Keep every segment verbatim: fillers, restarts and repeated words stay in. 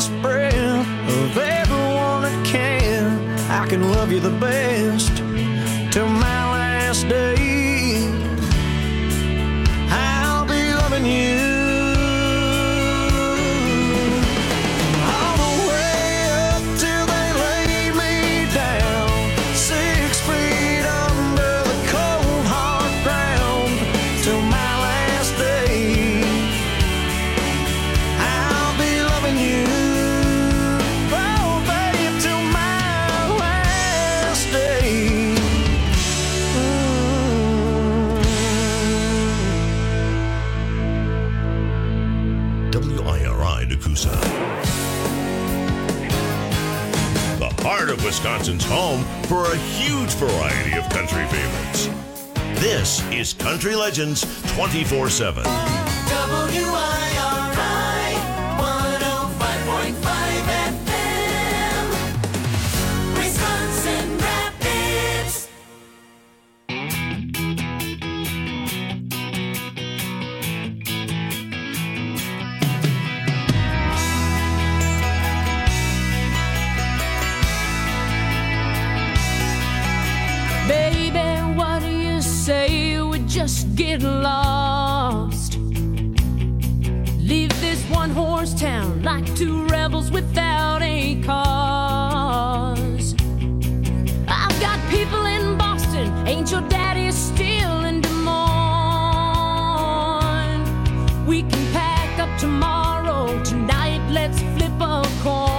last breath of everyone that can. I can love you the best till my last day. I'll be loving you all the way up till they lay me down, six feet under the cold hard ground till my last day. I'll be loving you, oh babe, till my last day. W I R I Nakusa. The heart of Wisconsin's home for a huge variety of country favorites. This is Country Legends twenty-four seven. W I R I one oh five point five F M, Wisconsin Rapids. Baby, what do you say we just get lost? Leave this one horse town like two rebels without a cause. I've got people in Boston, ain't your daddy still in Des Moines? We can pack up tomorrow, tonight let's flip a coin.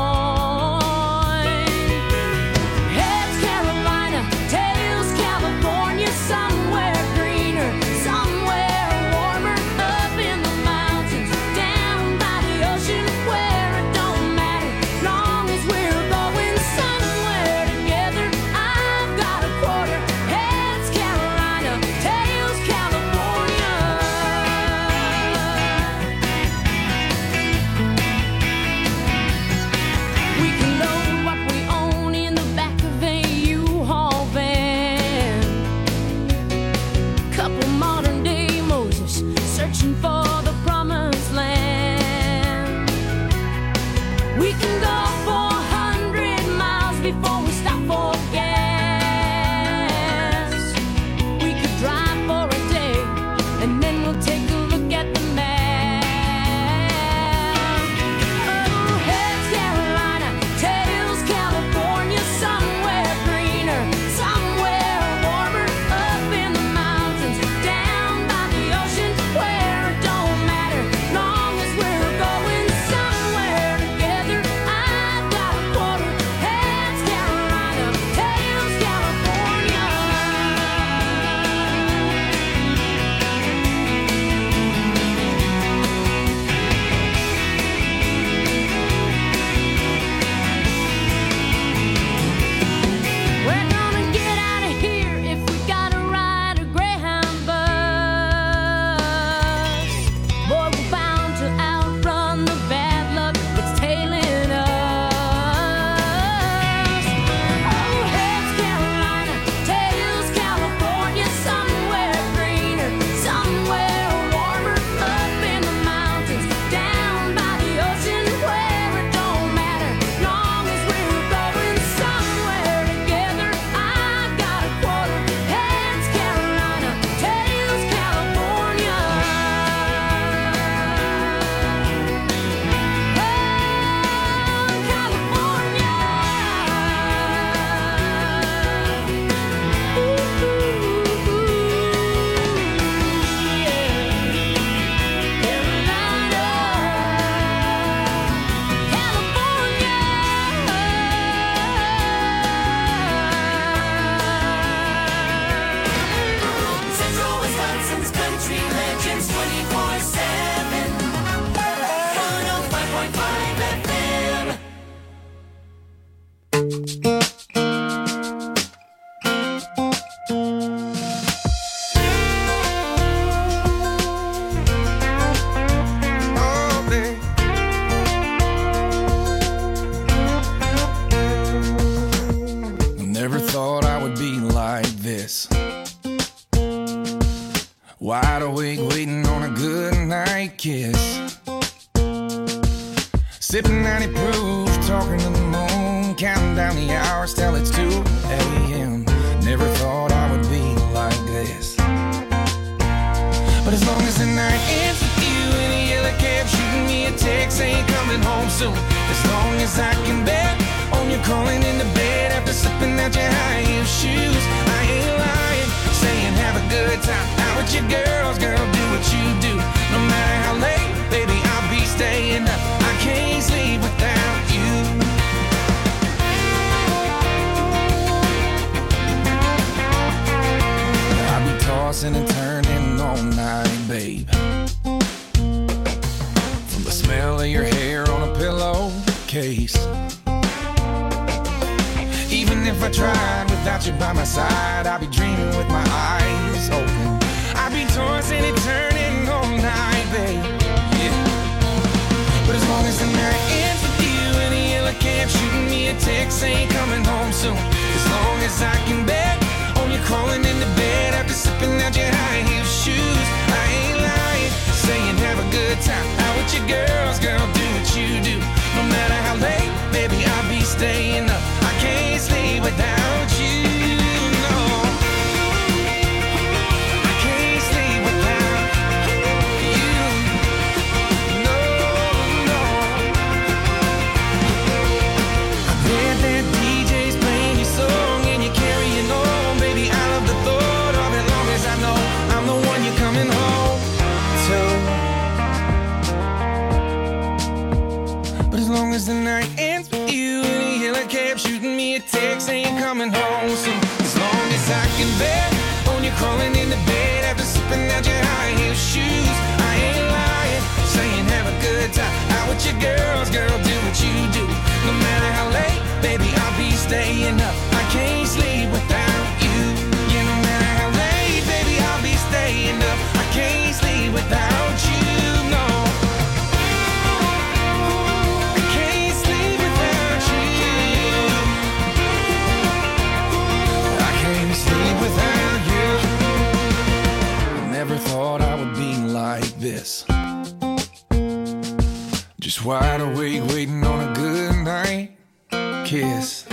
Heads Carolina, tails California, somewhere greener, somewhere warmer, up in the mountains, down by the ocean, where it don't matter, long as we're going somewhere together. I've got a quarter. Heads Carolina, tails California. We can load what we own in the back of a U-Haul van. Couple modern day Moses searching for the promised land. We can go four hundred miles before we stop for gas. We could drive for a day and then we'll take a look at the map. Oh, heads Carolina, tails California, somewhere greener, somewhere warmer, up in the mountains, down by the ocean, where it don't matter, long as we're going somewhere together. I've got a quarter. Heads Carolina, tails California. We're gonna get out of here if we gotta ride a Greyhound bus. Boy, we're bound to outrun the bad luck that's tailing us. Oh, heads Carolina, tails California, somewhere greener, somewhere warmer, up in the mountains, down by the ocean, where it don't matter, long as we're going somewhere together. I've got a quarter. Heads Carolina, tails California. Central Wisconsin's Country Legends twenty-four seven, one oh five point five F M. Oh, babe. Never thought I would be like this. Wide awake, waiting on a good night kiss. Sipping ninety proof, talking to the moon, counting down the hours till it's two a.m. Never thought I would be like this. But as long as the night ends with you in a yellow cab, shooting me a text saying coming home soon. As long as I can bet on you crawling into bed after slipping out your high heel shoes. I ain't lying, saying have a good time out with your girls, girl, do what you do. No matter how late, baby, I'll be staying up. I can't sleep without you. I'll be tossing and turning all night, babe. From the smell of your hair on a pillowcase. Even if I tried without you by my side, I'd be dreaming with my eyes open. I'd be tossing and turning all night, babe. Yeah. But as long as the night ends with you in a yellow cab, shooting me a text saying coming home soon. As long as I can bet on you crawling into bed after slipping out your high heel shoes. I ain't lying, saying have a good time out with your girls, girl, do what you do. No matter how late, baby, I'll be staying up. I can't sleep without you, no. I can't sleep without you, no, no. I bet that D J's playing your song and you're carrying on, baby. I love the thought of it, long as I know I'm the one you're coming home to. But as long as the night ends with you in a yellow cab, shooting me a text saying coming home soon. As long as I can bet on you crawling into bed after slipping out your high heel shoes. I ain't lying, saying have a good time out with your girls, girl, do what you do. No matter how late, baby, I'll be staying up. I can't sleep without you. Yeah, no matter how late, baby, I'll be staying up. I can't sleep without you, no. Without you, never thought I would be like this. Just wide awake, waiting on a good night kiss.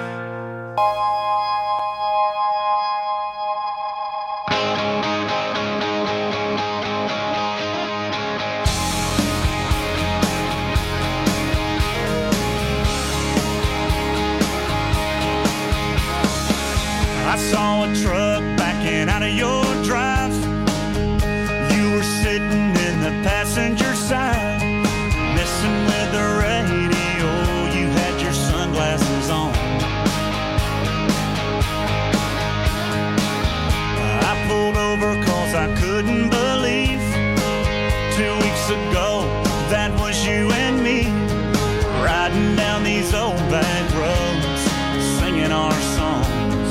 I saw a truck backing out of your drive. You were sitting in the passenger side, messing with the radio. You had your sunglasses on. I pulled over cause I couldn't believe two weeks ago that was you and me, riding down these old back roads, singing our songs.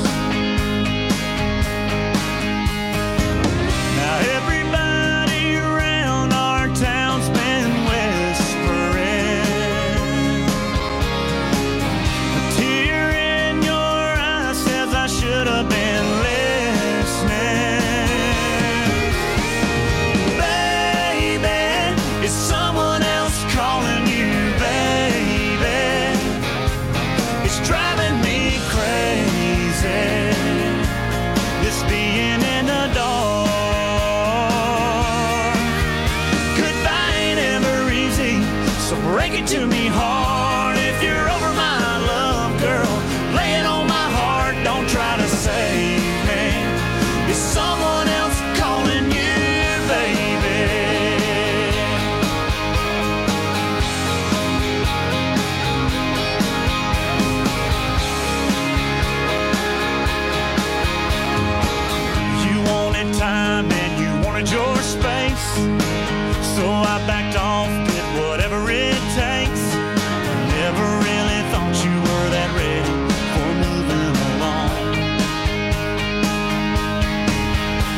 Everybody around our town's been whispering. A tear in your eye says I should have been listening. Baby, is someone else calling you, baby? It's driving me crazy, this being in the dark. So break it to me hard if you're over my love, girl. Lay it on my heart, don't try to save me. Is someone else calling you, baby? You wanted time and you wanted your space, so I backed off, did whatever it takes. Never really thought you were that ready for moving along.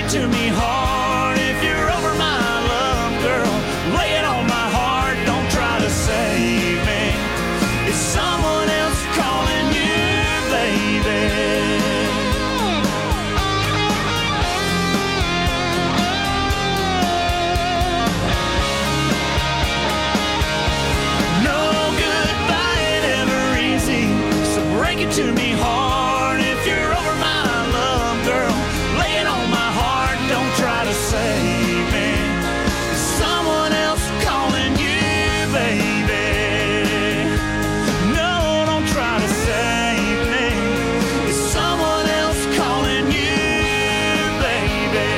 to me hard. If you're over my love, girl, lay it on my heart. Don't try to save me. It's someone else calling you, baby. Break it to me hard. If you're over my love, girl, lay it on my heart. Don't try to save me. It's someone else calling you, baby. No, don't try to save me. It's someone else calling you, baby.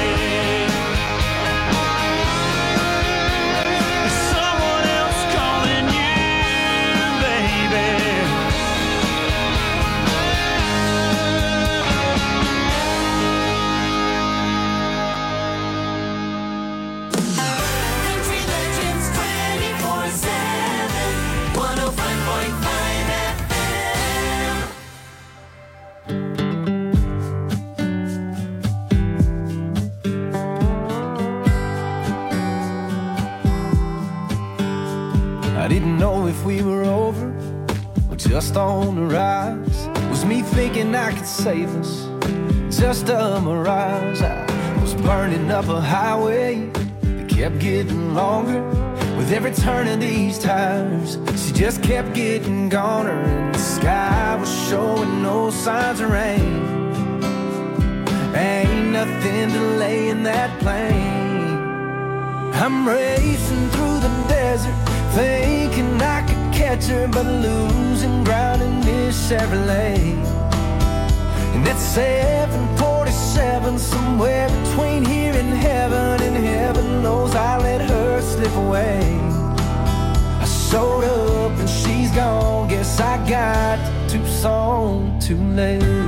It's someone else calling you, baby. Country Legends twenty-four seven, one oh five point five F M. I didn't know if we were over or just on the rise. Was me thinking I could save us, just a mirage. I was burning up a highway that kept getting longer. With every turn of these tires, she just kept getting goner. And the sky was showing no signs of rain. Ain't nothing delaying that plane. I'm racing through the desert, thinking I could catch her, but losing ground in this Chevrolet. And at seven forty-seven, somewhere between here and heaven, and heaven knows I let her slip away. I showed up and she's gone. Guess I got to Tucson too late.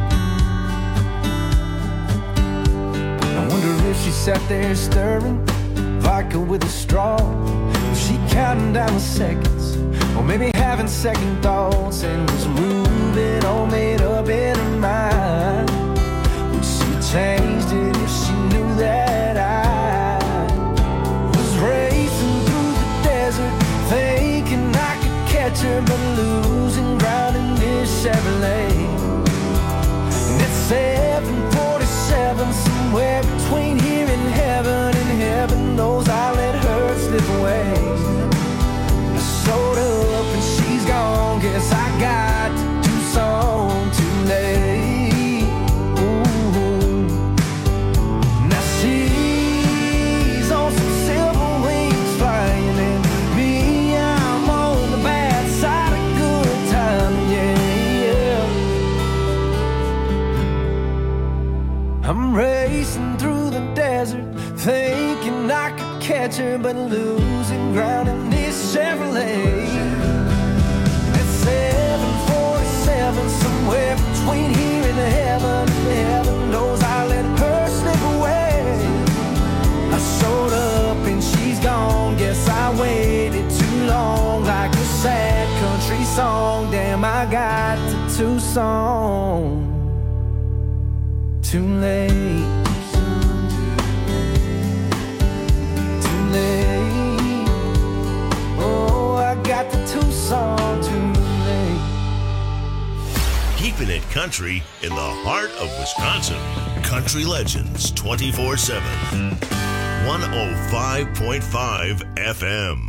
I wonder if she sat there stirring vodka with a straw. Was she counting down the seconds, or maybe having second thoughts, and was moving all made up in her mind? Would she have changed it if she knew that I was racing through the desert, thinking I could catch her, but losing ground in this Chevrolet? And at seven forty-seven, somewhere between here and heaven, and heaven knows I let her slip away. I showed up and she's gone. Guess I got to Tucson too late. Ooh. Now she's on some silver wings flying, and me, I'm on the bad side of good time. Yeah, yeah. I'm racing through the desert, thinking I could catch her, but losing ground in this Chevrolet. At seven forty-seven, somewhere between here and heaven, heaven knows I let her slip away. I showed up and she's gone. Guess I waited too long, like a sad country song. Damn, I got to Tucson too late. Oh, I got the Tucson too late. Keeping it country in the heart of Wisconsin. Country Legends twenty-four seven. one oh five point five F M.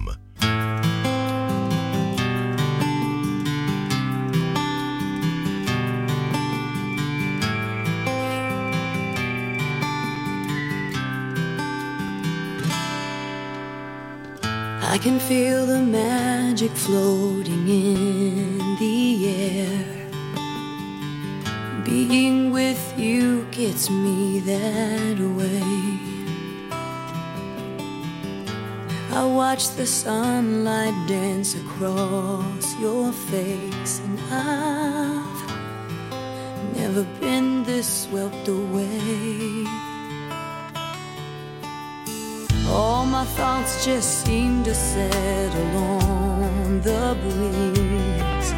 I can feel the magic floating in the air. Being with you gets me that way. I watch the sunlight dance across your face, and I've never been this swept away. All my thoughts just seem to settle on the breeze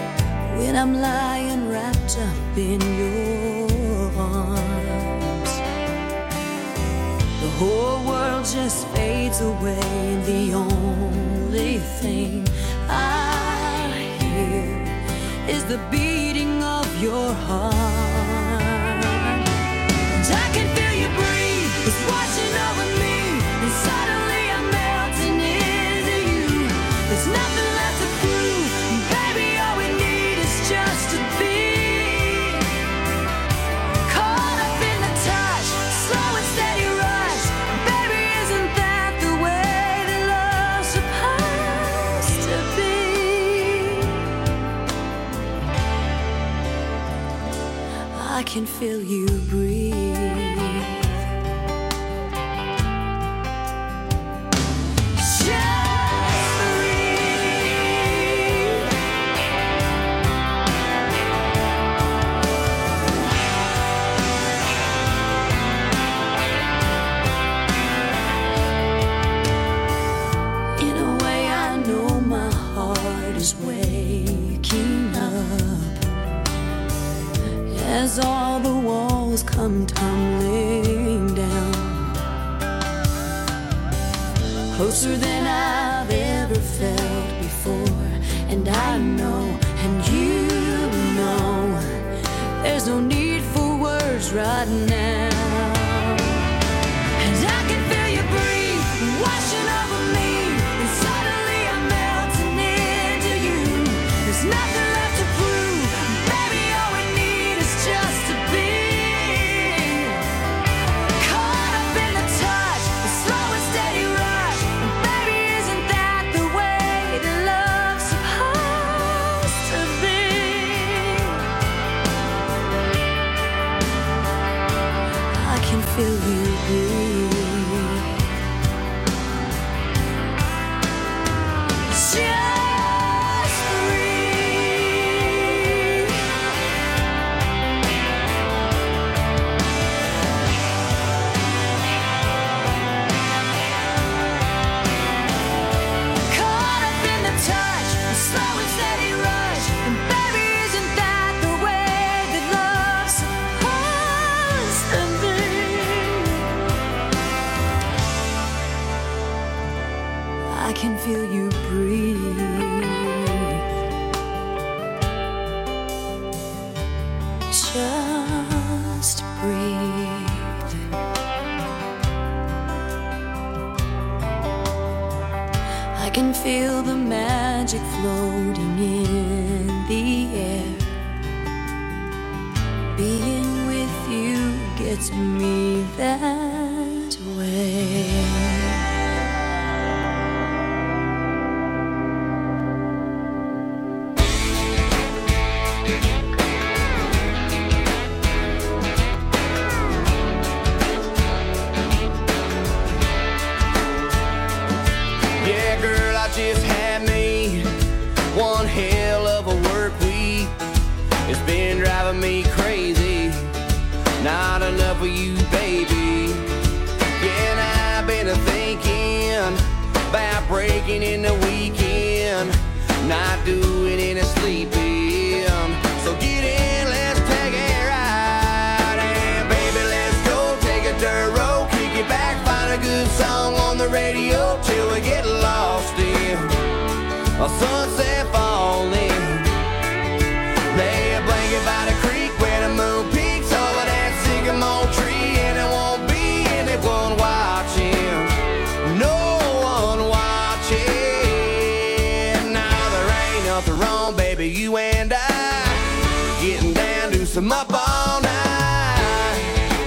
when I'm lying wrapped up in your arms. whole world just fades away, and the only thing I hear is the beating of your heart. And I can feel you breathe, it's washing over me, and suddenly I'm melting into you. There's nothing left to prove, baby, all we need is just to be caught up in the touch, slow and steady rush. Baby, isn't that the way that love's supposed to be? I can feel you breathe. Just breathe. In a way, I know my heart is waking up as all the walls come tumbling down, closer than I've ever felt before. And I know, and you know, there's no need for words right now. And I can feel you breathe, washing over me, and suddenly I'm melting into you. There's nothing left to prove, baby, all we need is just to be caught up in the touch, the slow and steady rush. And baby, isn't that the way that love's supposed to be? I can feel you breathe. Just breathe. Caught up in the touch, a slow and steady rush. And baby, isn't that the way that love's supposed to be? I can feel you breathe. Just breathe. I can feel the magic floating in the air. Being with you gets me that way. Yeah, girl, I just had me one hell of a work week. It's been driving me crazy. Not enough of you, baby. Yeah, and I've been thinking about breaking in the weekend, not doing any sleeping. So get in, let's take a ride. And baby, let's go take a dirt road, kick it back, find a good song on the radio till we get lost in a sunset falling. Lay a blanket by the creek where the moon peaks over that sycamore tree, and it won't be anyone watching, no one watching. Now there ain't nothing wrong, baby, you and I getting down to some up all night.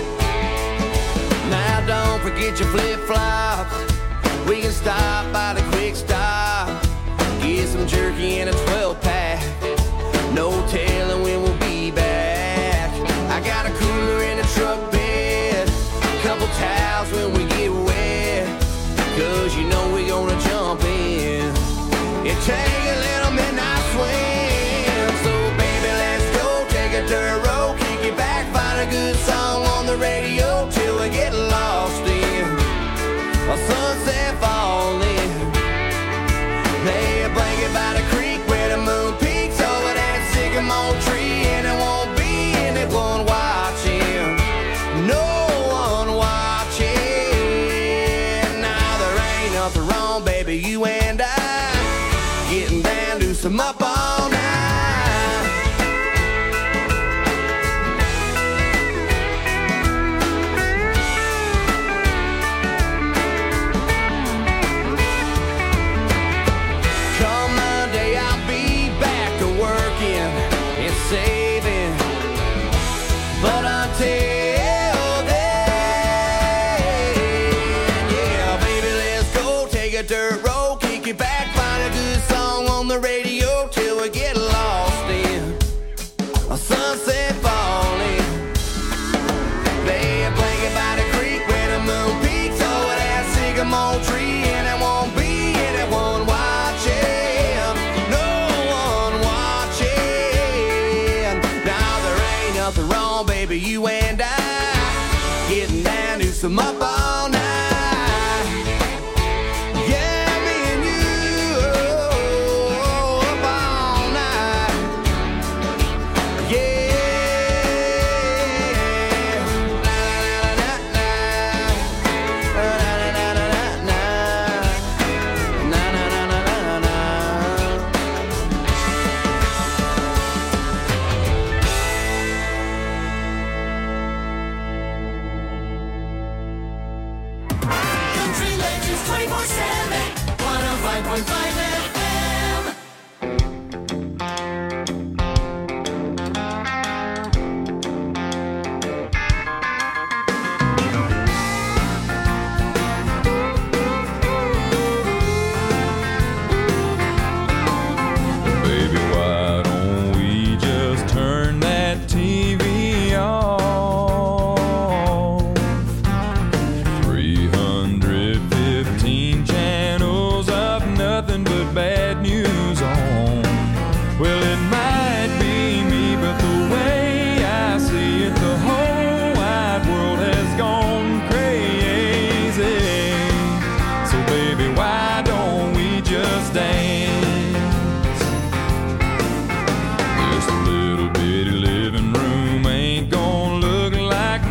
Now don't forget your flip-flops. We can stop by the quick stop, get some jerky and a twelve pack. No telling when we'll be back. I got a cooler in the truck bed, couple towels when we get wet, cause you know we gonna jump in and take a little midnight swim. So baby, let's go take a dirt road, kick it back, find a good song on the radio till we get lost in a sunset falling. Lay a blanket by the creek where the moon peaks over that sycamore tree, and it won't be anyone watching, no one watching. up all night. Come Monday, I'll be back to working and saving, but until then, yeah, baby, let's go take a dirt road, kick it back, find a good song on the radio till we get lost in a sunset falling. Lay a blanket by the creek where the moon peaks over that sycamore tree, and it won't be anyone watching, no one watching. Now there ain't nothing wrong, baby, you and I getting down to some up all night. Yeah, me and you, oh, up all night. Yeah. Na, na, na, na, na, na, na, na, na, na, na, na, na, na. Country Legends twenty-four seven, one oh five point five F M. Baby, why don't we just turn that T V off? three hundred fifteen channels of nothing but bad news on. Well, it might be me, but the way I see it, the whole wide world has gone crazy. So baby, why don't we just dance? This little bitty living room ain't gonna look like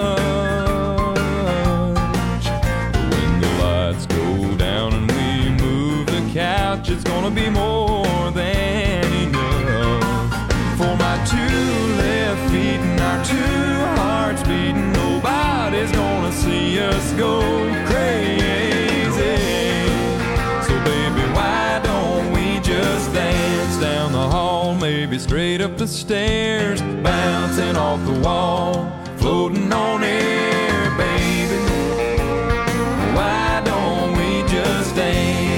much. But when the lights go down and we move the couch, it's gonna be more than enough. For my two left feet and our two hearts beating, nobody's gonna see us go crazy. So baby, why don't we just dance down the hall, maybe straight up the stairs, bouncing off the wall, floating on air, baby. Why don't we just dance?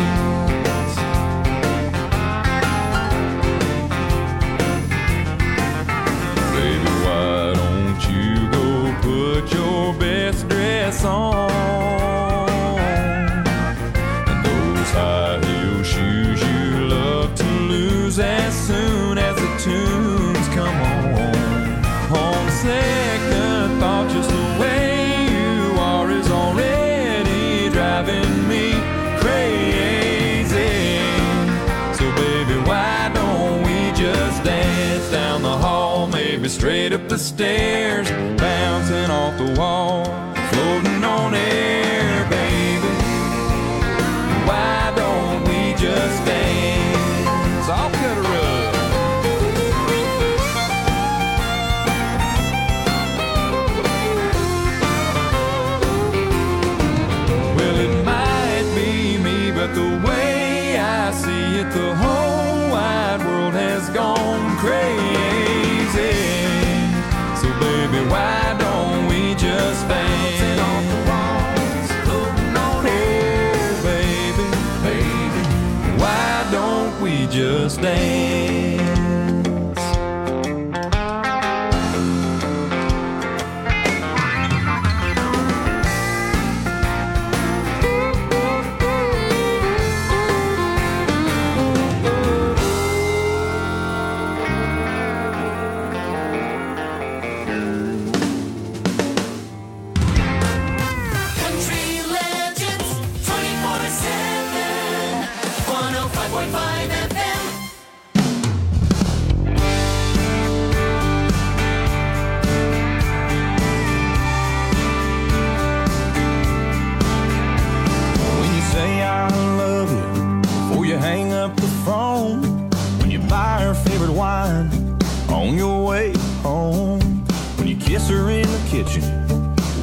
Baby, why don't you go put your best dress on? And those high heel shoes you love to lose as soon as the tunes come on. On second thought, just the way you are is already driving me crazy. So baby, why don't we just dance down the hall, maybe straight up the stairs, bouncing off the wall, floating on air, baby. Why don't we just dance? I'll cut her up. Well, it might be me, but the way I see it, the whole wide world has gone crazy. So baby, why don't we just dance? Floating on air, baby, baby. Why don't we just dance? Country Legends twenty-four seven, one oh five point five F M.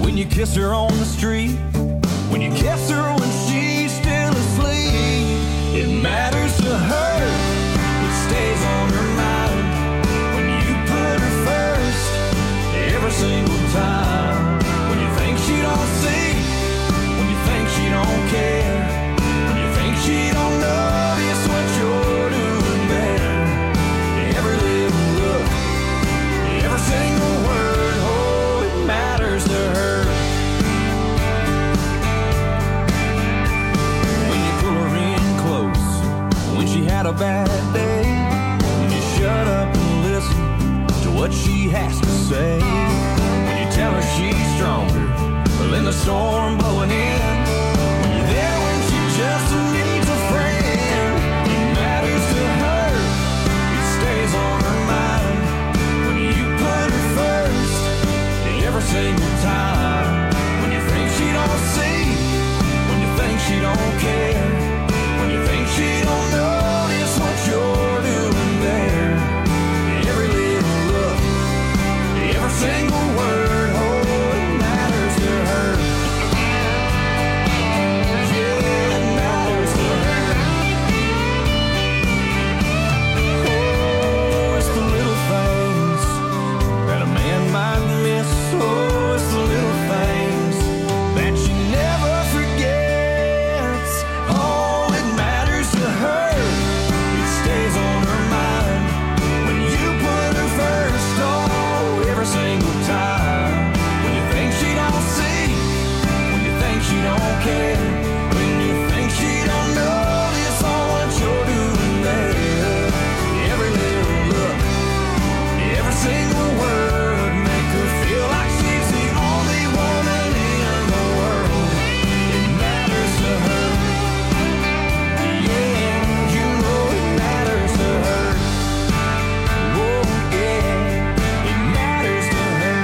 when you kiss her on the street, when you kiss her when she's still asleep. It matters to her, it stays on her mind when you put her first every single time. When you think she don't see, when you think she don't care, when you think she don't notice what you're doing there. Every little look, every single word, oh, it matters to her. When you pull her in close, when she had a bad day, when you shut up and listen to what she has to say, when you tell her she's stronger than the storm blowing in, when you're there when she just needs a friend. It matters to her, it stays on her mind when you put her first every single time. When you think she don't see, when you think she don't care, when you think she don't notice what you're doing there. Every little look, every single word, oh, it matters to her. Yeah, it matters to her. Oh, it's the little things that a man might miss. Oh, it's the little things that she never forgets. Oh, it matters to her, it stays on her mind when you put her first. Oh, every single time. When you think she don't see, when you think she don't care, when you think she don't notice all what you're doing there. Every little look, every single word, make her feel like she's the only woman in the world. It matters to her. Yeah, you know it matters to her. Oh, yeah, it matters to her.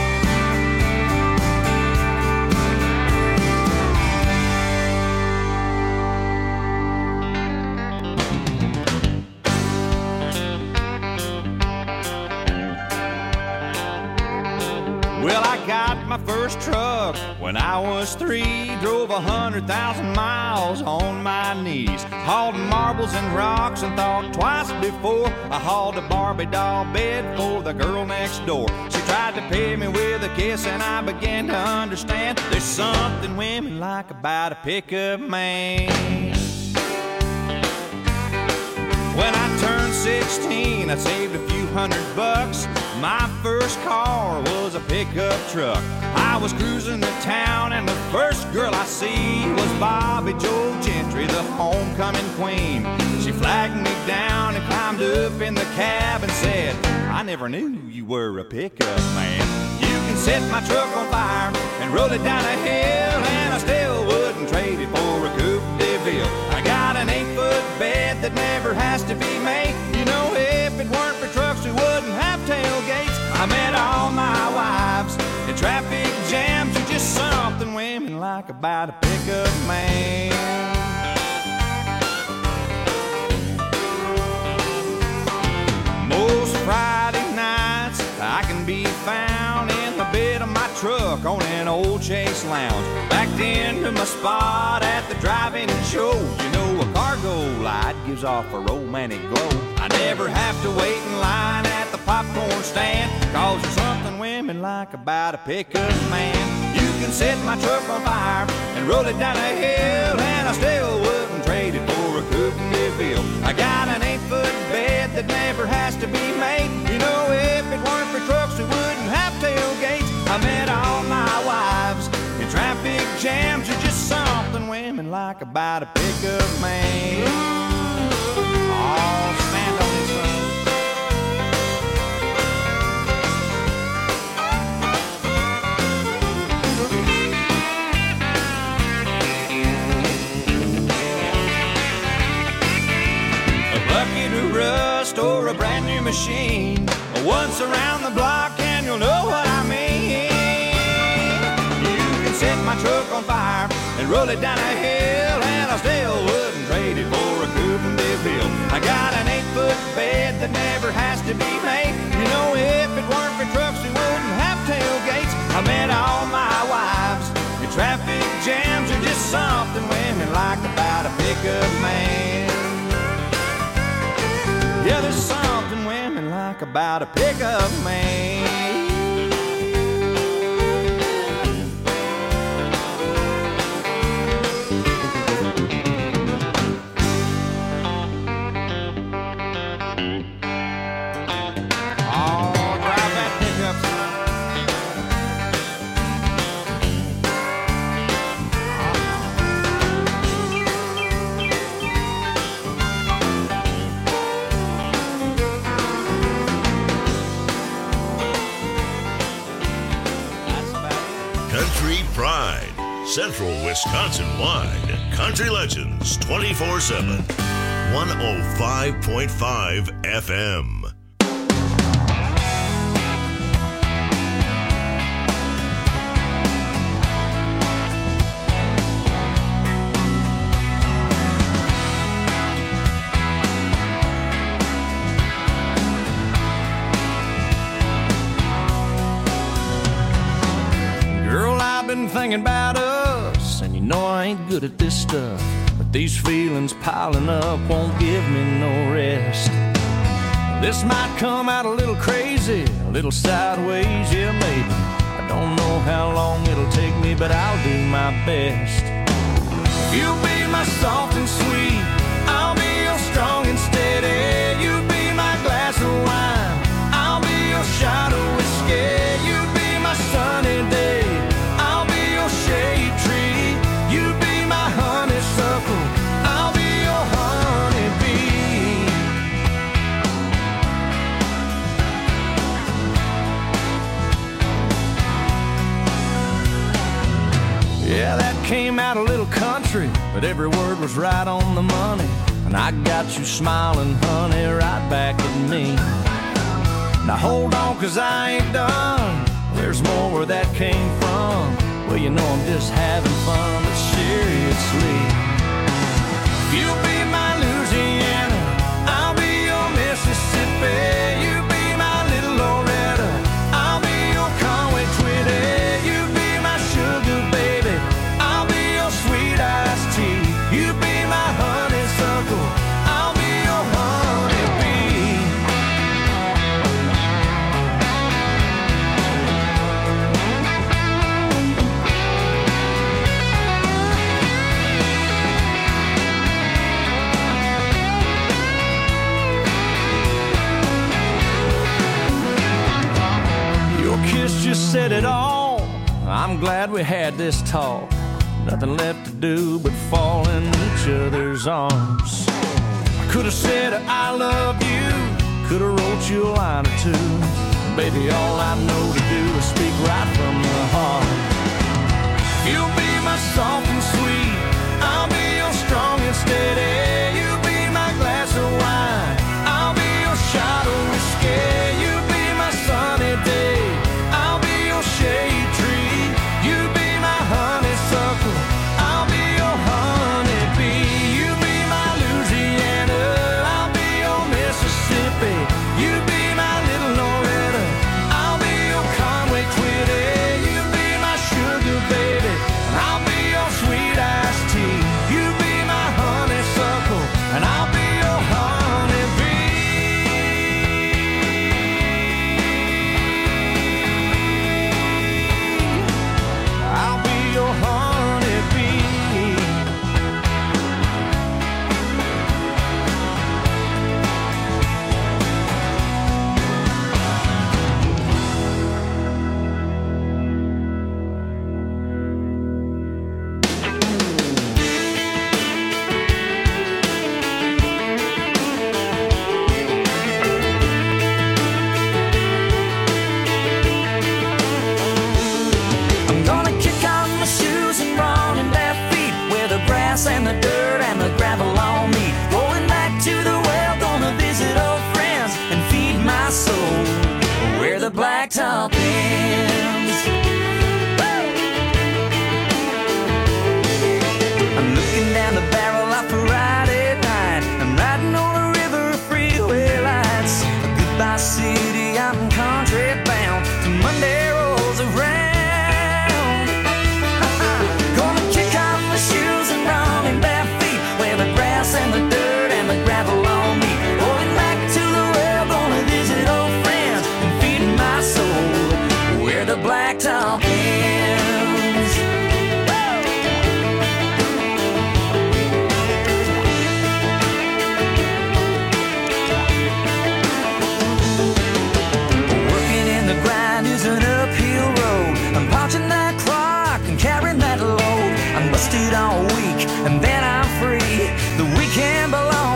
Well, I got my first truck when I was three. Drove a hundred thousand miles on my knees. Hauled marbles and rocks and thought twice before I hauled a Barbie doll bed for the girl next door. She tried to pay me with a kiss and I began to understand there's something women like about a pickup man. When I turned sixteen, I saved a few hundred bucks. My first car was a pickup truck. I was cruising to town and the first girl I see was Bobby Joe Gentry, the homecoming queen. She flagged me down and climbed up in the cab and said, I never knew you were a pickup man. You can set my truck on fire and roll it down a hill, and I still wouldn't trade it for a Coupe de Ville. I got an eight-foot bed that never has to be made. You know, if it weren't for trucks, we wouldn't have tailgates. I met all my wives in traffic jams. You're just something women like about a pickup man. Most Friday nights I can be found in the bed of my truck on an old Chase Lounge, backed into my spot at the drive-in show. You know, a cargo light gives off a romantic glow. I never have to wait in line at the popcorn stand, cause there's something women like about a pickup man. You can set my truck on fire and roll it down a hill, and I still wouldn't trade it for a Coupe de Ville. I got an eight-foot bed that never has to be made. You know, if it weren't for trucks, we wouldn't have tailgates. I met all my wives in traffic jams. You're just something women like about a pickup man. Oh, stand on this road. A bucket of rust or a brand new machine, once around the block and you'll know what I mean. You can set my truck on fire and roll it down a hill, and I still wouldn't trade it for a Coupe de Ville. I got an eight-foot bed that never has to be made. You know, if it weren't for trucks, we wouldn't have tailgates. I met all my wives pickup man. Yeah, there's something women like about a pickup man. Country Pride, Central Wisconsin-wide. Country Legends twenty-four seven. one oh five point five F M. Thinking about us, and you know I ain't good at this stuff, but these feelings piling up won't give me no rest. This might come out a little crazy, a little sideways, yeah maybe. I don't know how long it'll take me, but I'll do my best. You'll be my soft and sweet, I'll be your strong and steady. You be my glass of wine, I'll be your shot of whiskey. You be my sunny day, shade tree. You be my honeysuckle, I'll be your honeybee. Yeah, that came out a little country, but every word was right on the money. And I got you smiling, honey, right back at me. Now hold on, cause I ain't done. There's more where that came from. Well, you know I'm just having fun, but seriously. You'll be my Louisiana, I'll be your Mississippi. You be my little Loretta, I'll be your Conway Twitty. You be my sugar baby, I'll be your sweet iced tea. You be my honeysuckle, I'll be your honeybee. Kiss just said it all. I'm glad we had this talk. Nothing left to do but fall in each other's arms. I could have said I love you, could have wrote you a line or two. Baby, all I know to do is speak right from the heart. You'll be my soft and sweet, I'll be your strong and steady. You be my glass of wine, I'll be your shot of whiskey. You be my sunny day, shade tree. You be my honeysuckle, I'll be your honeybee. You be my Louisiana, I'll be your Mississippi. You be my little Loretta, I'll be your Conway Twitty. You be my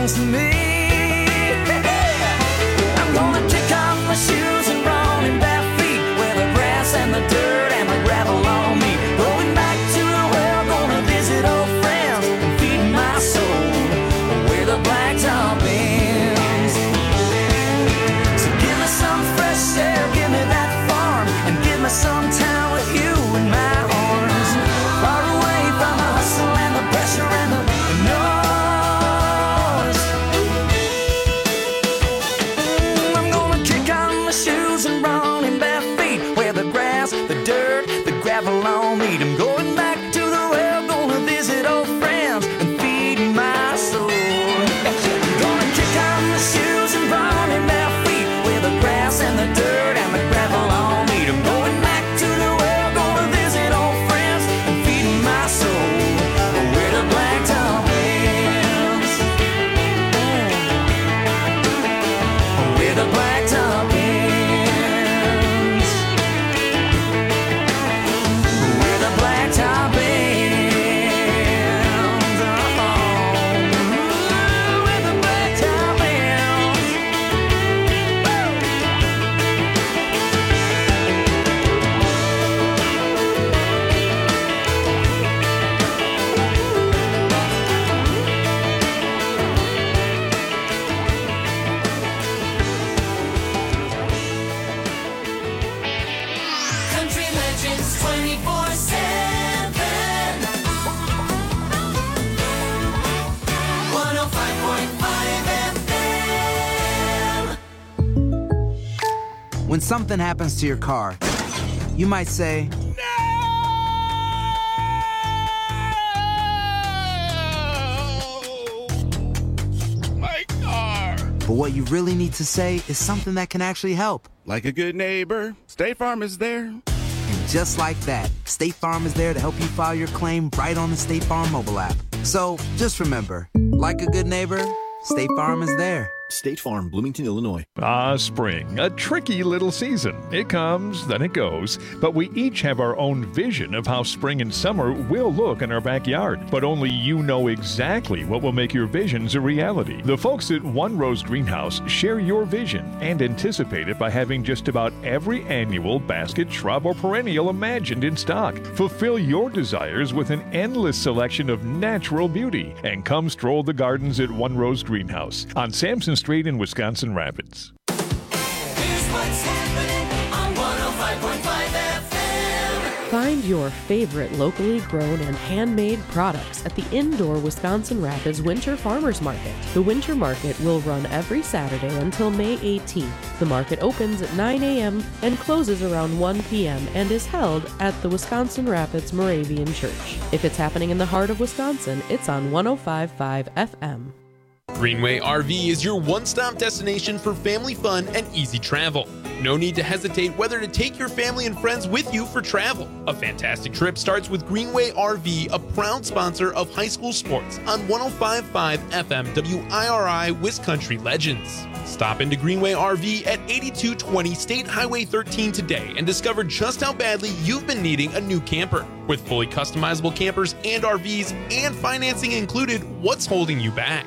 belongs to me. I'm gonna kick off my shoes and run in bare feet where the grass and the dirt and the gravel on me. Going back to the well, gonna visit old friends and feed my soul where the blacktop ends. So give me some fresh air, give me that farm, and give me some time with you in my arms. Far away from the hustle and the pressure and the noise. Mm, I'm gonna kick on my shoes and run in bare feet where the grass, the dirt, the gravel on me. I'm going back to the well, gonna visit old friends and feed my soul. I'm gonna kick on my shoes and run in bare feet where the grass and the dirt and the gravel on me. I'm going back to the well, gonna visit old friends and feed my soul where the blacktop ends. Where the blacktop ends. Where the blacktop ends. Oh, where the blacktop ends. Country Legends twenty-four seven. one oh five point five F M. When something happens to your car, you might say, My car. but what you really need to say is something that can actually help. Like a good neighbor, State Farm is there. And just like that, State Farm is there to help you file your claim right on the State Farm mobile app. So just remember, like a good neighbor, State Farm is there. State Farm, Bloomington, Illinois. Ah, spring, a tricky little season. It comes, then it goes. But we each have our own vision of how spring and summer will look in our backyard. But only you know exactly what will make your visions a reality. The folks at One Rose Greenhouse share your vision and anticipate it by having just about every annual basket, shrub, or perennial imagined in stock. Fulfill your desires with an endless selection of natural beauty. And come stroll the gardens at One Rose Greenhouse on Sampson Street in Wisconsin Rapids. Here's what's happening on one oh five point five F M. Find your favorite locally grown and handmade products at the indoor Wisconsin Rapids Winter Farmers Market. The Winter Market will run every Saturday until May eighteenth. The market opens at nine a.m. and closes around one p.m. and is held at the Wisconsin Rapids Moravian Church. If it's happening in the heart of Wisconsin, it's on one oh five point five F M. Greenway R V is your one-stop destination for family fun and easy travel. No need to hesitate whether to take your family and friends with you for travel. A fantastic trip starts with Greenway R V, a proud sponsor of high school sports on one oh five point five F M W I R I Wiscountry Legends. Stop into Greenway R V at eighty-two twenty State Highway thirteen today and discover just how badly you've been needing a new camper. With fully customizable campers and R Vs and financing included, what's holding you back?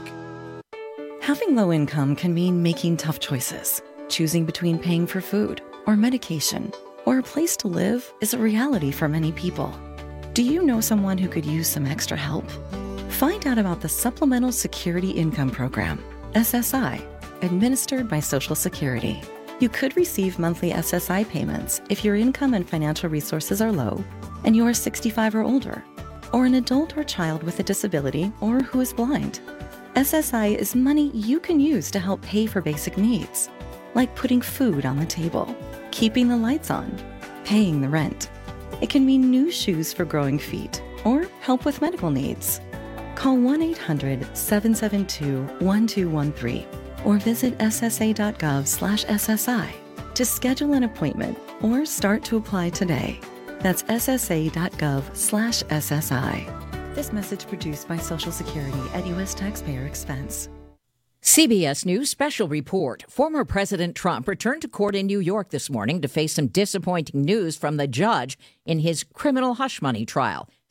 Having low income can mean making tough choices. Choosing between paying for food or medication or a place to live is a reality for many people. Do you know someone who could use some extra help? Find out about the Supplemental Security Income Program, S S I, administered by Social Security. You could receive monthly S S I payments if your income and financial resources are low and you are sixty-five or older, or an adult or child with a disability or who is blind. S S I is money you can use to help pay for basic needs, like putting food on the table, keeping the lights on, paying the rent. It can mean new shoes for growing feet or help with medical needs. Call one eight hundred seven seven two one two one three or visit S S A dot gov slash S S I to schedule an appointment or start to apply today. That's S S A dot gov slash S S I. This message produced by Social Security at U S taxpayer expense. C B S News special report. Former President Trump returned to court in New York this morning to face some disappointing news from the judge in his criminal hush money trial.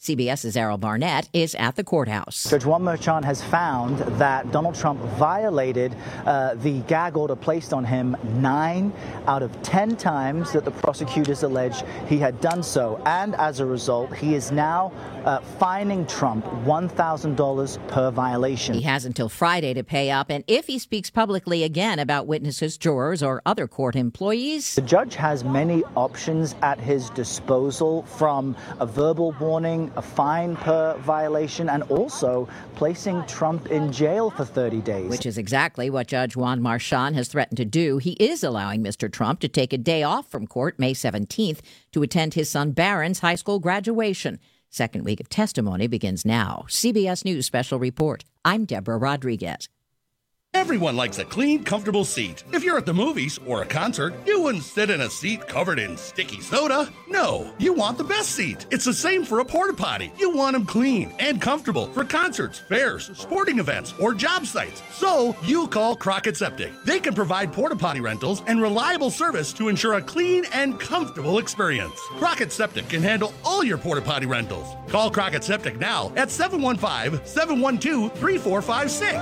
CBS's Errol Barnett is at the courthouse. Judge Juan Merchan has found that Donald Trump violated uh, the gag order placed on him nine out of ten times that the prosecutors allege he had done so. And as a result, he is now uh, fining Trump one thousand dollars per violation. He has until Friday to pay up. And if he speaks publicly again about witnesses, jurors, or other court employees, the judge has many options at his disposal, from a verbal warning, a fine per violation, and also placing Trump in jail for thirty days. Which is exactly what Judge Juan Merchan has threatened to do. He is allowing Mister Trump to take a day off from court May seventeenth to attend his son Barron's high school graduation. Second week of testimony begins now. C B S News Special Report. I'm Deborah Rodriguez. Everyone likes a clean, comfortable seat. If you're at the movies or a concert, you wouldn't sit in a seat covered in sticky soda. No, you want the best seat. It's the same for a porta potty. You want them clean and comfortable for concerts, fairs, sporting events, or job sites. So you call Crockett Septic. They can provide porta potty rentals and reliable service to ensure a clean and comfortable experience. Crockett Septic can handle all your porta potty rentals. Call Crockett Septic now at seven one five, seven one two, three four five six.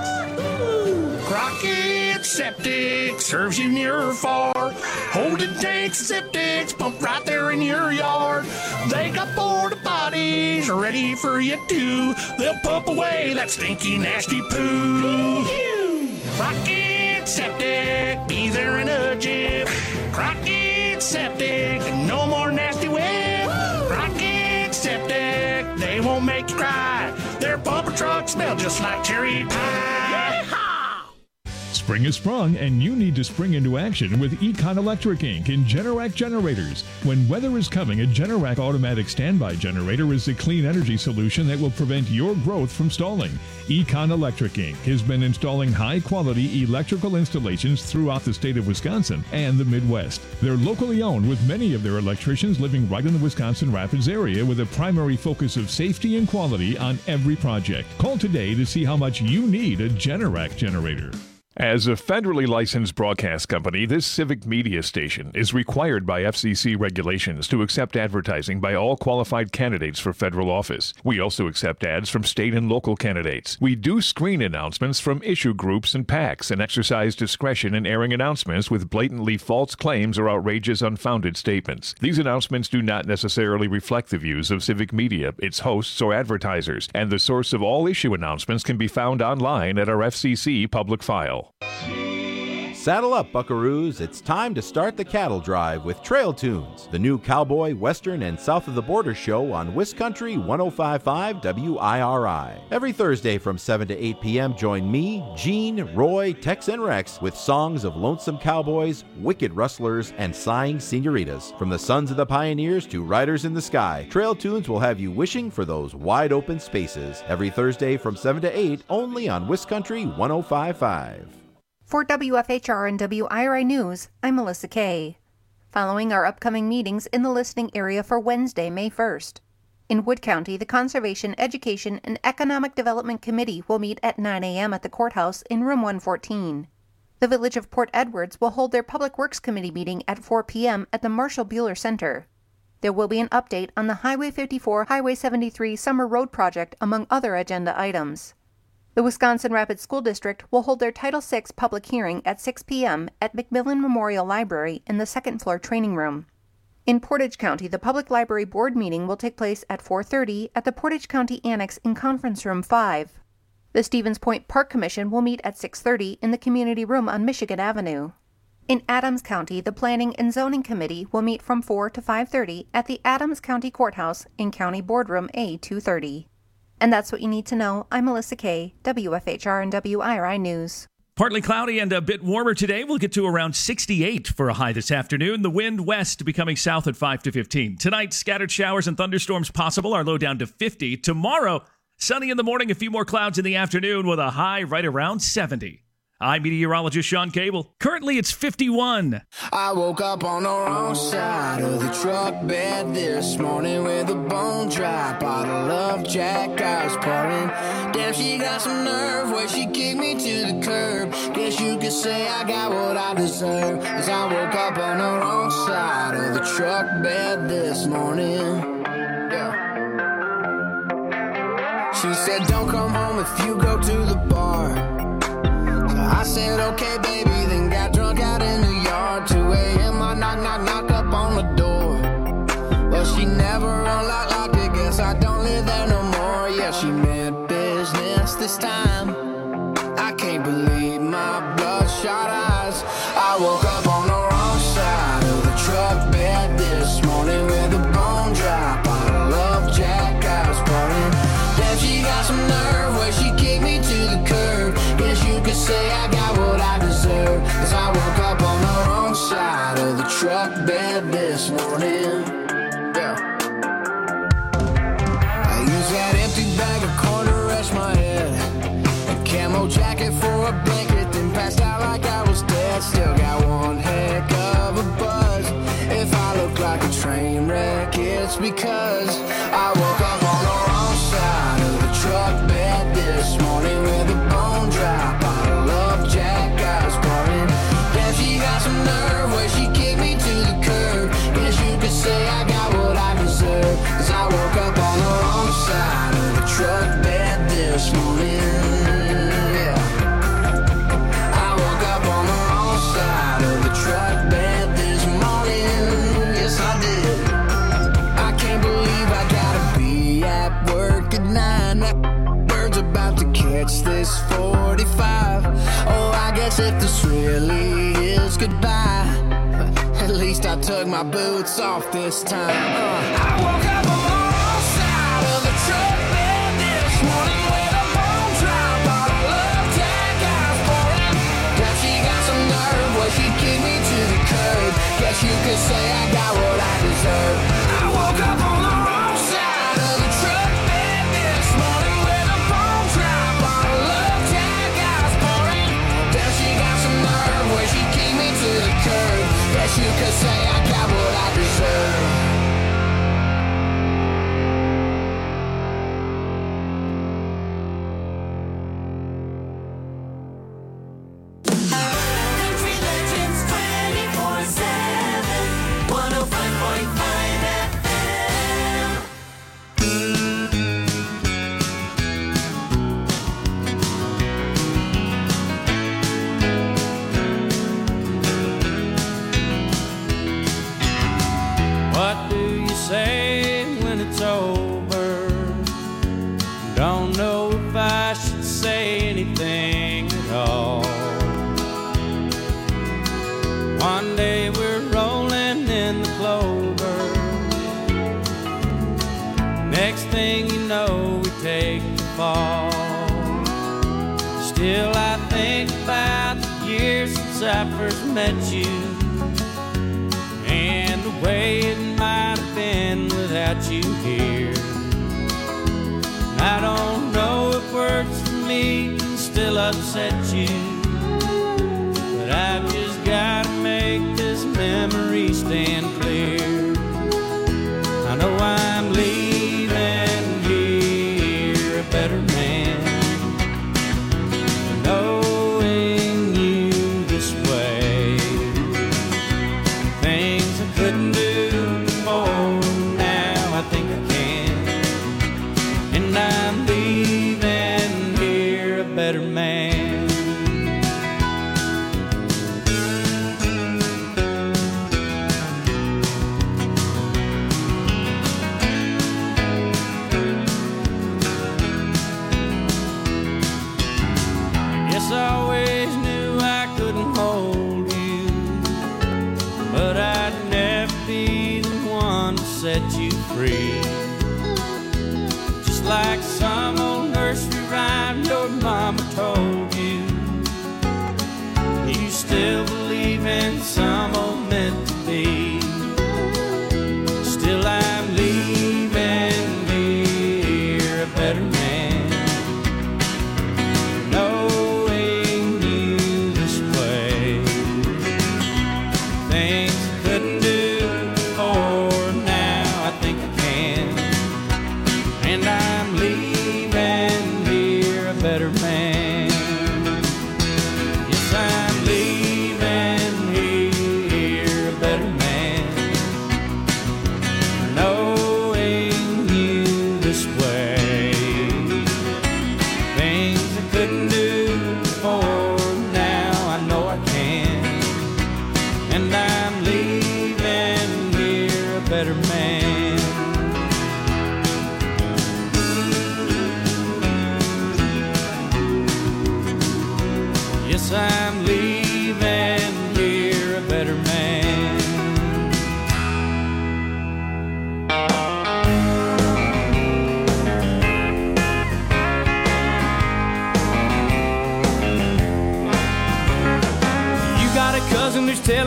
Crockett Septic serves you near or far. Holding tanks, septics, pump right there in your yard. They got porta potties ready for you too. They'll pump away that stinky, nasty poo. Crockett Septic, be there in a jiff. Crockett Septic, no more nasty whip. Crockett Septic, they won't make you cry. Their pumper trucks smell just like cherry pie. Spring is sprung, and you need to spring into action with Econ Electric Incorporated in Generac generators. When weather is coming, a Generac automatic standby generator is the clean energy solution that will prevent your growth from stalling. Econ Electric Incorporated has been installing high-quality electrical installations throughout the state of Wisconsin and the Midwest. They're locally owned, with many of their electricians living right in the Wisconsin Rapids area, with a primary focus of safety and quality on every project. Call today to see how much you need a Generac generator. As a federally licensed broadcast company, this civic media station is required by F C C regulations to accept advertising by all qualified candidates for federal office. We also accept ads from state and local candidates. We do screen announcements from issue groups and PACs and exercise discretion in airing announcements with blatantly false claims or outrageous, unfounded statements. These announcements do not necessarily reflect the views of civic media, its hosts, or advertisers, and the source of all issue announcements can be found online at our F C C public file. Saddle up, buckaroos. It's time to start the cattle drive with Trail Tunes, the new cowboy, western, and south of the border show on Wiscountry one oh five point five W I R I. Every Thursday from seven to eight p.m., join me, Gene, Roy, Tex, and Rex with songs of lonesome cowboys, wicked rustlers, and sighing senoritas. From the sons of the pioneers to riders in the sky, Trail Tunes will have you wishing for those wide open spaces. Every Thursday from seven to eight, only on Wiscountry one oh five point five. For W F H R and W I R I News, I'm Melissa Kay. Following our upcoming meetings in the listening area for Wednesday, May first. In Wood County, the Conservation, Education, and Economic Development Committee will meet at nine a.m. at the courthouse in room one fourteen. The Village of Port Edwards will hold their Public Works Committee meeting at four p.m. at the Marshall Buehler Center. There will be an update on the Highway fifty-four, Highway seventy-three Summer Road project, among other agenda items. The Wisconsin Rapids School District will hold their Title six public hearing at six p.m. at McMillan Memorial Library in the second floor training room. In Portage County, the Public Library Board meeting will take place at four thirty at the Portage County Annex in Conference Room five. The Stevens Point Park Commission will meet at six thirty in the Community Room on Michigan Avenue. In Adams County, the Planning and Zoning Committee will meet from four to five thirty at the Adams County Courthouse in County Boardroom A two thirty. And that's what you need to know. I'm Melissa Kay, W F H R and W I R I News. Partly cloudy and a bit warmer today. We'll get to around sixty-eight for a high this afternoon. The wind west becoming south at five to fifteen. Tonight, scattered showers and thunderstorms possible. Our low down to fifty. Tomorrow, sunny in the morning, a few more clouds in the afternoon with a high right around seventy. I'm meteorologist Sean Cable. Currently, it's fifty-one. I woke up on the wrong side of the truck bed this morning with a bone dry bottle of Jack I was pouring. Damn, she got some nerve where she kicked me to the curb. Guess you could say I got what I deserve, as I woke up on the wrong side of the truck bed this morning. Yeah. She said, don't come home if you go to the bar. So I said, okay, baby, then got drunk out in the yard. two a.m. I knock, knock, knock up on the door. Well, she never unlocked, locked it. Guess I don't live there no more. Yeah, she meant business this time. I can't believe my bloodshot eyes. I woke up on the wrong side of the truck bed this morning with a bone dry bottle of Jack I was pouring. Then she got some nerve where she kicked me to the curb. Guess you could say I got what I deserve. Cause I woke up on the wrong side of the truck bed this morning. Yeah. I used that empty bag of corn to rest my head. A camo jacket for a blanket, then passed out like I was dead. Still got one heck of a buzz. If I look like a train wreck, it's because I woke up on the wrong side of the truck bed this morning with a bone dry bottle of Jack I was pouring. Then she got some nerve where she kicked me to the curb. Guess you could say I got what I deserve. Cause I woke up on the wrong side of the truck bed this morning. Yeah. I woke up on the wrong side of the truck bed this morning. Yes, I did. I can't believe I gotta be at work at nine. That bird's about to catch this forty-five. Oh, I guess if this really is goodbye, at least I took my boots off this time. Uh, I woke up on the wrong side of the truck bed this morning with a bone dry bottle of Jack I was pouring. Now she got some nerve where she kicked me to the curb. Guess you could say I got what I deserve. I woke up on the wrong side of the truck bed this morning with a bone dry bottle of Jack I was pouring. Now she got some nerve where she kicked me to the curb. Guess you could say I got what I deserve. Country Legends twenty-four seven, one oh five point five F M. What do you say when it's over? Don't know if I should say anything at all. One day we're rolling in the clover. Next thing you know, we take the fall. Still I think about the years since I first met you, and the way it might have been without you here. I don't know if words for me can still upset you, but I've just gotta make this memory stand clear. I know I'm leaving here a better man, knowing you this way. Things I couldn't do before, now I think I can. And I'm leaving here a better man. Guess I always knew I couldn't hold you, but I'd never be the one to set you free. Just like some old nursery rhyme your mama told you, you still believe in some old meant to be. Still I'm leaving here a better man, knowing you this way. Things I couldn't do before, now I think I can. And I'm leaving here a better man. Yes, I'm leaving here a better man, knowing you this way.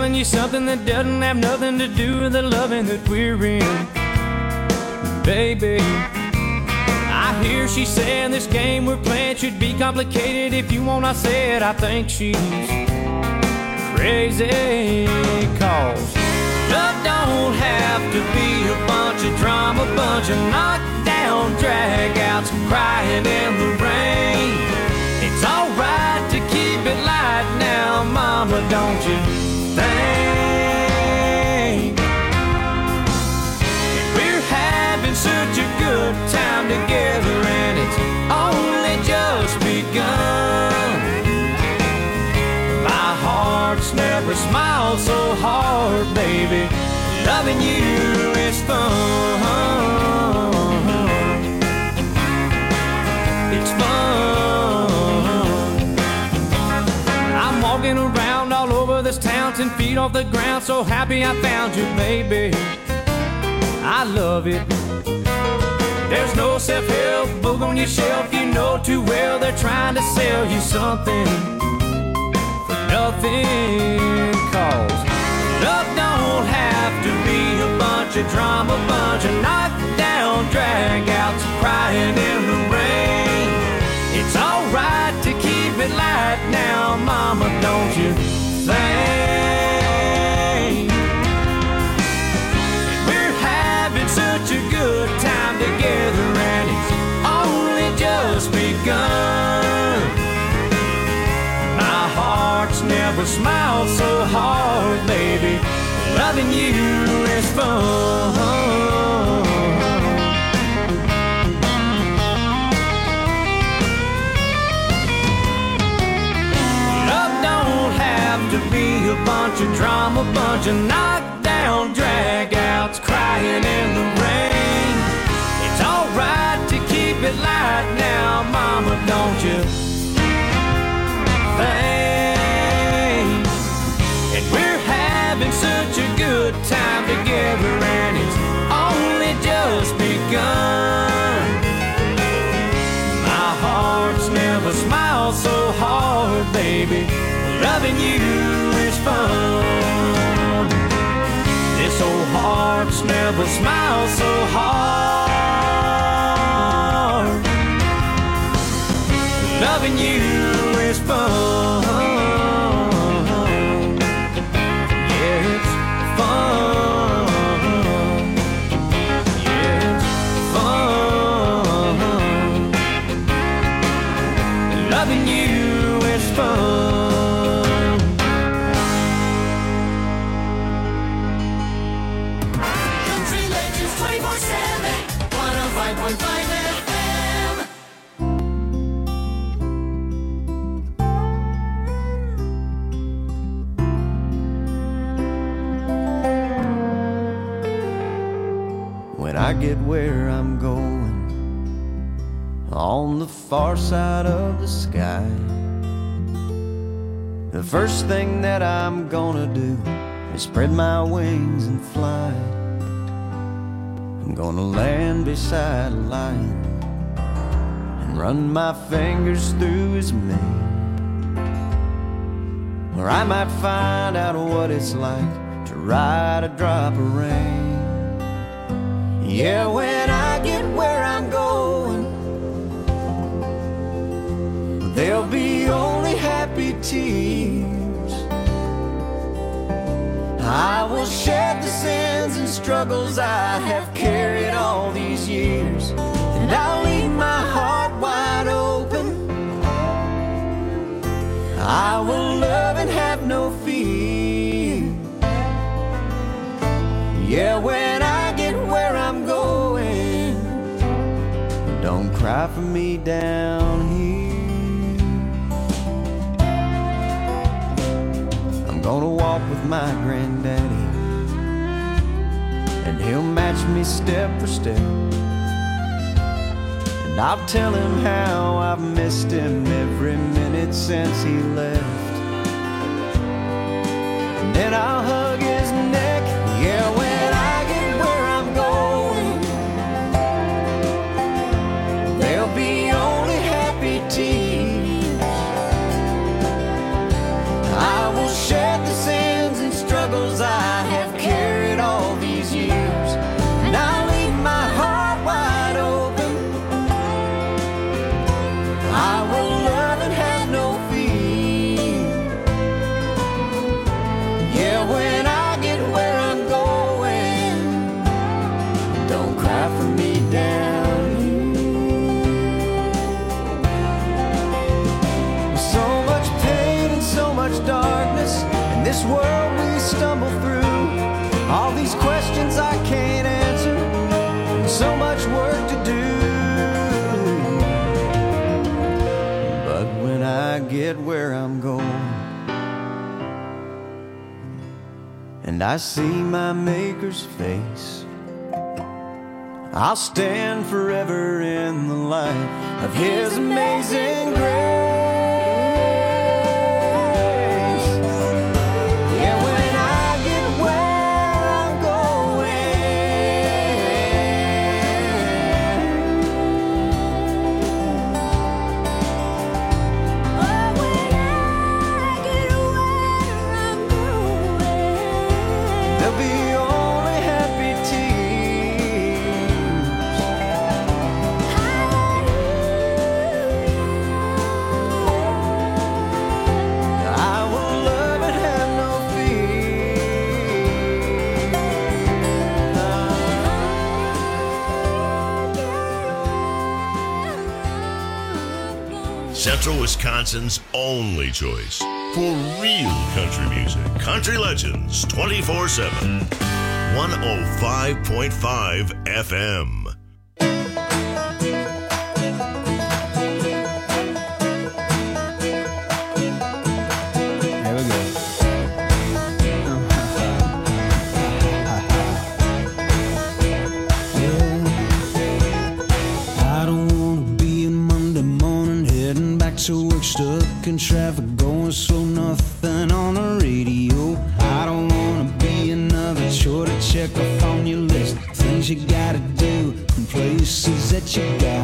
telling you something that doesn't have nothing to do with the loving that we're in. Baby, I hear she saying this game we're playing should be complicated. If you want, I said I think she's crazy. Cause love don't have to be a bunch of drama, bunch of knockdown drag-outs, crying in the rain. It's alright to keep it light now, mama, don't you think? We're having such a good time together, and it's only just begun. My heart's never smiled so hard, baby. Loving you is fun. It's fun. I'm walking around all over this town, ten feet off the ground, so happy I found you, baby. I love it. There's no self-help book on your shelf. You know too well they're trying to sell you something for nothing. Cause love don't have to be a bunch of drama, bunch of knockdown drag-outs, crying in the rain. It's alright to keep it light now, mama, don't you think? We're having such a good time together, and it's only just begun. My heart's never smiled so hard, baby. Loving you is fun. Love don't have to be a bunch of drama, bunch of knockdown drag-outs, crying in the rain. It's alright to keep it light now, mama, don't you think? And we're having such a good time together, and it's only just begun. My heart's never smiled so hard, baby. Loving you is fun. This old heart's never smiled so hard. Loving you is fun. Yeah, it's fun. Yeah, it's fun. Loving you is fun. Country Legends twenty-four seven, one oh five point five F M. When I get where I'm going, on the far side of the sky, the first thing that I'm gonna do is spread my wings and fly. I'm gonna land beside a lion and run my fingers through his mane, where I might find out what it's like to ride a drop of rain. Yeah, when I get where I'm going, there'll be only happy tears. I will shed the sins and struggles I have carried all these years, and I'll leave my heart wide open. I will love and have no fear. Yeah, when I get where I'm going, don't cry for me down here. I'm gonna walk with my granddaddy, and he'll match me step for step, and I'll tell him how I've missed him every minute since he left. And then I'll hug his neck. Yeah, when I get where I'm going, there'll be only happy tears. I will shed the sins and struggles this world we stumble through, all these questions I can't answer, so much work to do. But when I get where I'm going, and I see my Maker's face, I'll stand forever in the light of His amazing grace. Yeah, when I get where I'm going, there'll be only happy tears. I will love and have no fear. Central Wisconsin's only choice for real country music. Country Legends twenty-four seven. one oh five point five F M. There we go. I don't wanna be a Monday morning heading back to work, stuck in traffic, going slow, nothing on the radio. I don't wanna be another chore to check off on your list, things you gotta do and places that you gotta